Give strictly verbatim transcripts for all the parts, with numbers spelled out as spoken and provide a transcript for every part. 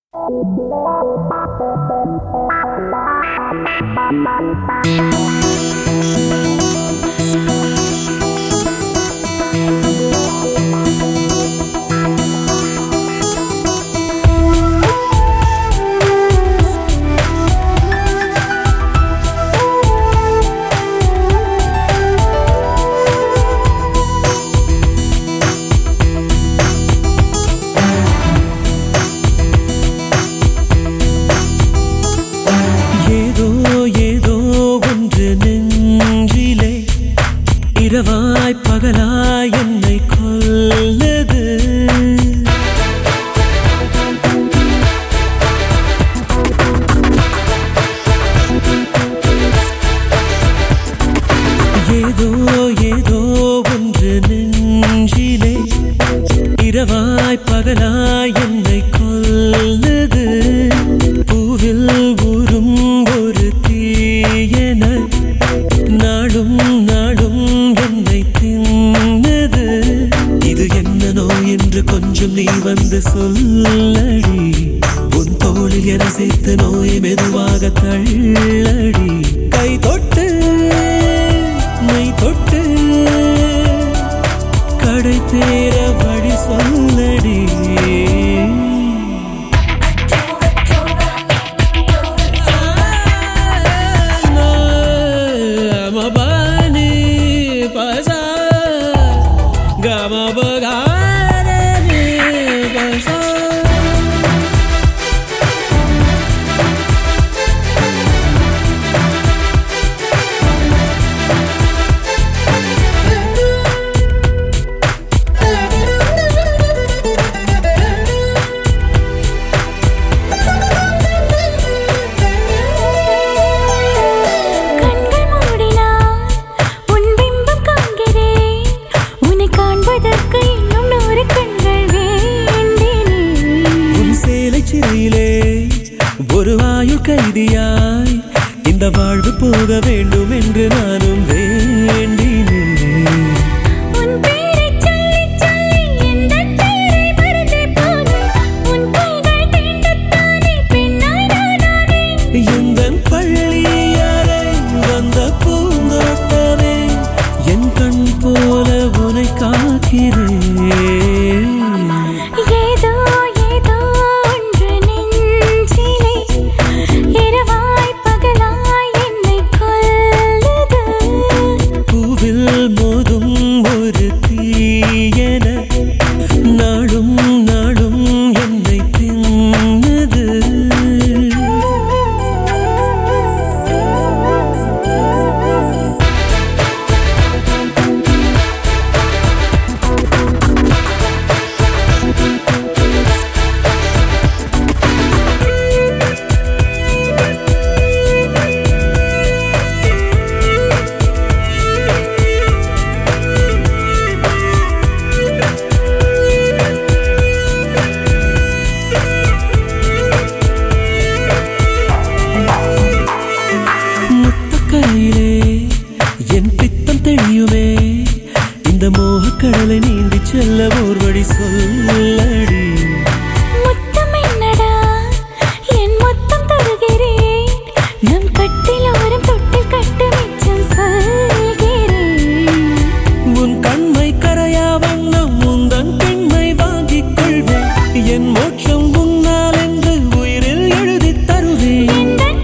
இரவாய் பகலாய் என்னை கொல்லது. ஏதோ ஏதோ ஒன்று நெஞ்சிலே இரவாய் பகலாய் என்னை கொல்லது. பூவில் ஊறும் ஒரு தீயன நாடும் நாடும் என்னை தின்னது. இது என்ன நோய் என்று கொஞ்சம் நீ வந்து சொல்லடி. உன் தோளில் என சேர்த்து நோயை மெதுவாக தள்ளடி. கை தொட்டு மை தொட்டு கடை தேர வழி சொல்லடி. ஒரு ஆயுள் கைதியாய் இந்த வாழ்வு போக வேண்டும் என்று நானும் வேண்டினேன். எந்தன் பள்ளி அறை வந்த பூந்தோட்டமே என் கண் போல உனை காக்கிறேன். நாளும் நாளும் என்னை தின்னது. என் பித்தம் தெளியுமே இந்த மோகக்கடலை நீந்தி செல்ல ஓர் வழி சொல்லடி. முத்தம் என்னடா என் முத்தம் தருகிறேன். நம் கட்டில் ஓரம் தொட்டில் கட்டு மிச்சம் சொல்கிறேன். உன் கண்மை கரையா வண்ணம் முந்தன் பெண்மை வாங்கிக் கொள்வேன். என் மோட்சம் உன்னால் என்று உயிரில் எழுதி தருவேன்.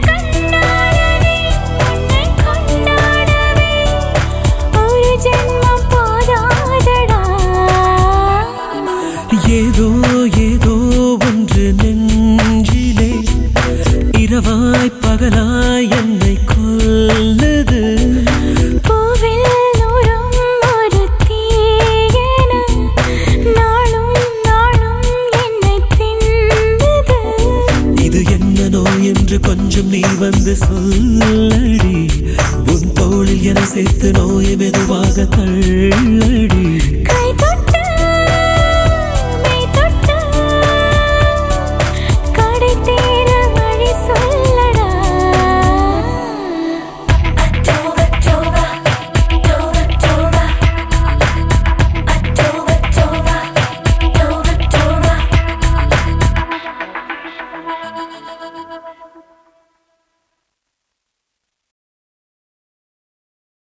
ஏதோ ஏதோ ஒன்று நெஞ்சிலே இரவாய் பகலாய் என்னை கொல்லது. பூவில் ஊறும் ஒரு தீயன நாளும் நாளும் என்னை தின்னது. இது என்ன நோய் என்று கொஞ்சம் நீ வந்து சொல்லடி. உன் தோளில் என சேர்த்து நோயை மெதுவாக தள்ளடி. கை தொட்டு